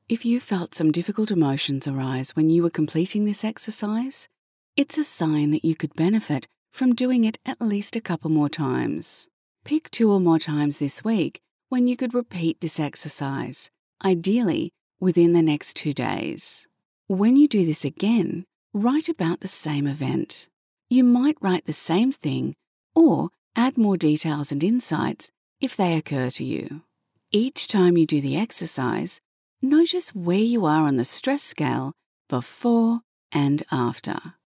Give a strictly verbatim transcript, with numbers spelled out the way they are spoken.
If you felt some difficult emotions arise when you were completing this exercise, it's a sign that you could benefit from doing it at least a couple more times. Pick two or more times this week when you could repeat this exercise, ideally within the next two days. When you do this again, write about the same event. You might write the same thing or add more details and insights if they occur to you. Each time you do the exercise, notice where you are on the stress scale before and after.